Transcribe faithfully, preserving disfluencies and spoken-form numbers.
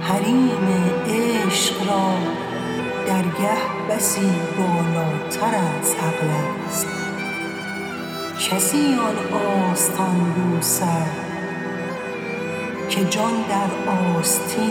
حریم عشق را درگه بسی بالاتر از عقل است. کسی آن آستان بوسد که جان در آستین